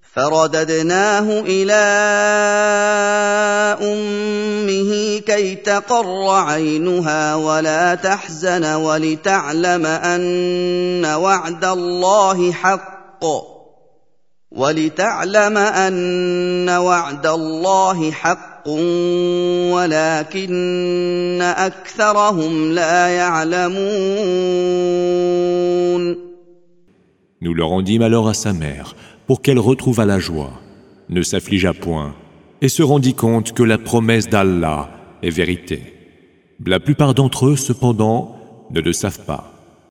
فرددناه إلى أمه كي تقر عينها ولا تحزن ولتعلم أن وعد الله حق ولكن أكثرهم لا يعلمون. Nous le rendîmes alors à sa mère, pour qu'elle retrouvât la joie, ne s'affligea point, et se rendit compte que la promesse d'Allah est vérité. La plupart d'entre eux, cependant, ne le savent pas.